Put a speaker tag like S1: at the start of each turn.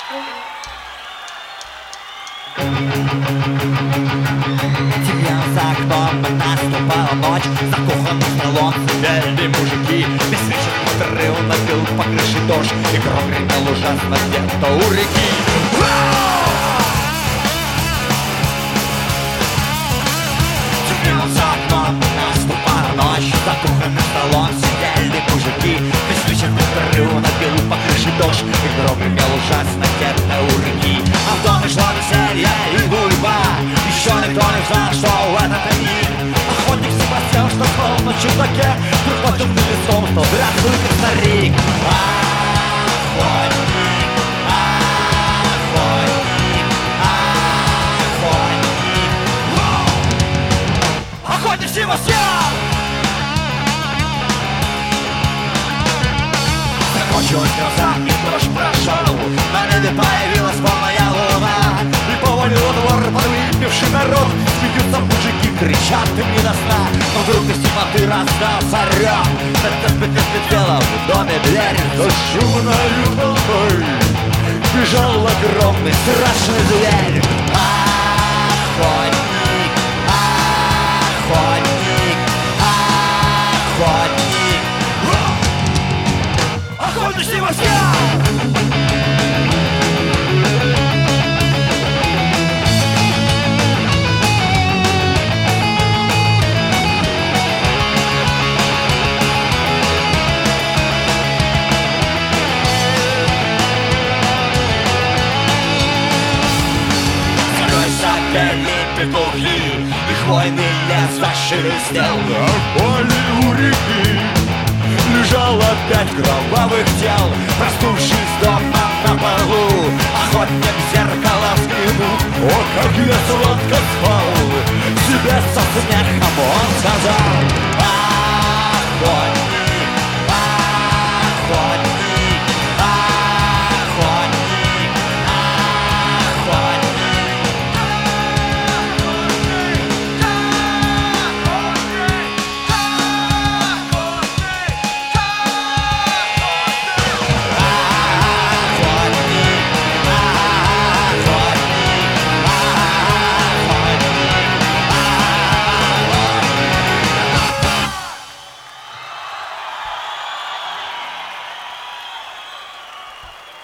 S1: Темнело за окном, наступала ночь. Закоханный в салон сидели мужики. Беспечный отрыв набил по крыше дождь. И гром гремел ужасно где-то у реки. Темнело за окном, наступала ночь. Закоханный в салон сидели мужики. Беспечный отрыв набил по крыше дождь. И гром гремел ужасно где-то у реки. А в доме шло веселье и гульба. Еще никто не знал, что в этот миг охотник Себастьян, что спал на чердаке, вдруг под темным листом стал здравствуй, как старик. Охотник, охотник, охотник, охотник Себастьян! Закончилась гроза, и дождь прошел. На небе появилась полная луна. И повалил двор подвыпивший народ. Смеются мужики, кричат им не до сна. Но вдруг из темноты раздался рёв. Петля в доме дверь. За шумною толпой бежал огромный страшный зверь. Охотник, охотник, охотник, охотник Себастьян! Петухи, и хвойный лес зашелестел. На поле у реки лежало 5 кровавых тел. Проснувшись дома на полу, охотник в зеркало взглянул. О, как я сладко спал! Себе со смехом он сказал: